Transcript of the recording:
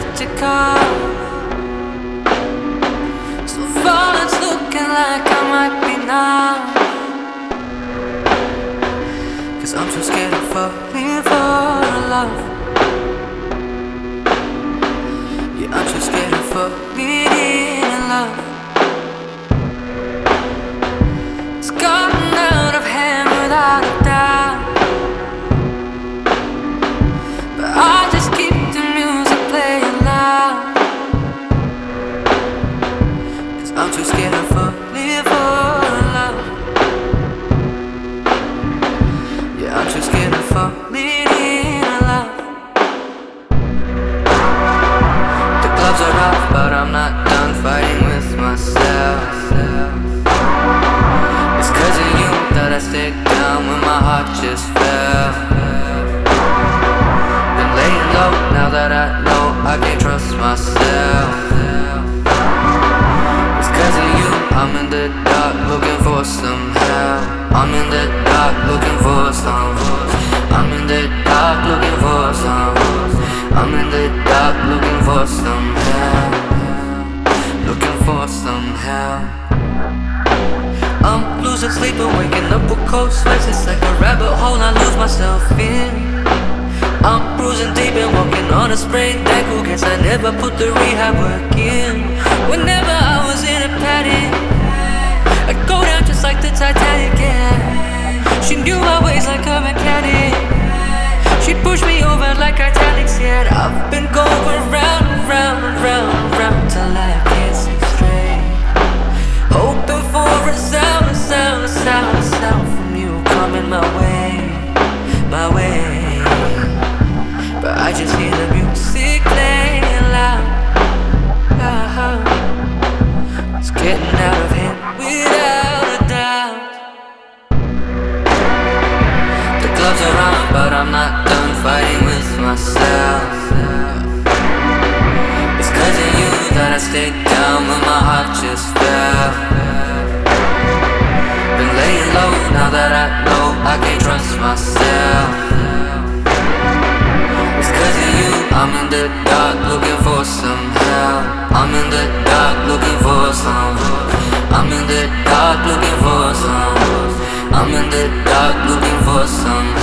skeptical. So far it's looking like I might be now, 'cause I'm too scared of falling for love. Yeah, I'm too scared of falling in love. It's gotten out of hand without a doubt, but I just keep the music playing loud, 'cause I'm too scared of falling for love. Yeah, I'm too scared of falling in love. The gloves are off, but I'm not done fighting with myself. It's 'cause of you that I stayed down when my heart just fell. Been laying low now that I know I can't trust myself. It's 'cause of you I'm in the dark looking for some help. I'm in the dark looking for some. I'm in the dark looking for some. I'm in the dark looking for some help. Looking for some help. I'm losing sleep and waking up with cold sweats. It's like a rabbit hole I lose myself in. I'm bruising deep and walking on a sprained ankle. Guess I never put the rehab work in. Whenever I was in a panic, I'd go down just like the Titanic, yeah. She knew my ways like a mechanic. She'd push me over like italics, yeah. I've been going round and round and round and round till I can't see straight, hoping for a sound, a sound, a sound, a sound from you coming my way, my way. But I just hear the music playing loud. It's getting out of hand without a doubt. The gloves are on, but I'm not done fighting with myself. It's 'cause of you that I stayed down when my heart just fell. Been laying low now that I know I can't trust myself. It's 'cause of you I'm in the dark looking for some help. I'm in the dark looking for some. I'm in the dark looking for some. I'm in the dark looking for some